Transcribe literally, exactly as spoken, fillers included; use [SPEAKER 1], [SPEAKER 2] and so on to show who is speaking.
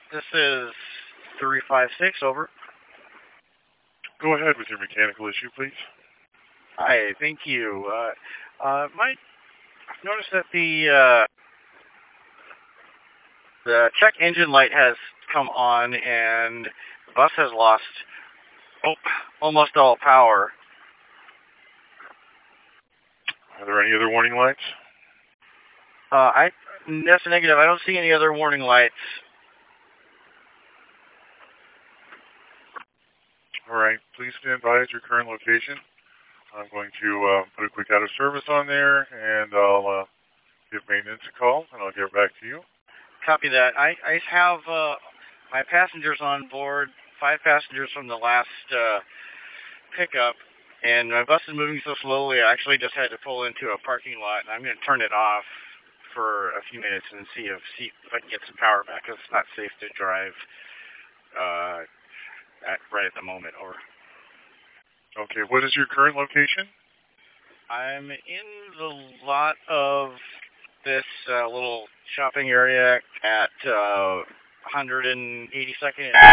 [SPEAKER 1] This is three five six, over.
[SPEAKER 2] Go ahead with your mechanical issue, please.
[SPEAKER 1] Hi, thank you. Uh, uh, might notice that the uh, the check engine light has come on and the bus has lost oh, almost all power.
[SPEAKER 2] Are there any other warning lights?
[SPEAKER 1] Uh, I that's a negative. I don't see any other warning lights.
[SPEAKER 2] All right, please stand by at your current location. I'm going to uh, put a quick out of service on there, and I'll uh, give maintenance a call, and I'll get back to you.
[SPEAKER 1] Copy that. I, I have uh, my passengers on board, five passengers from the last uh, pickup, and my bus is moving so slowly I actually just had to pull into a parking lot, and I'm going to turn it off for a few minutes and see if, see if I can get some power back, because it's not safe to drive uh, at, right at the moment. Or
[SPEAKER 2] Okay, what is your current location?
[SPEAKER 1] I'm in the lot of this uh, little shopping area at uh, one hundred eighty-second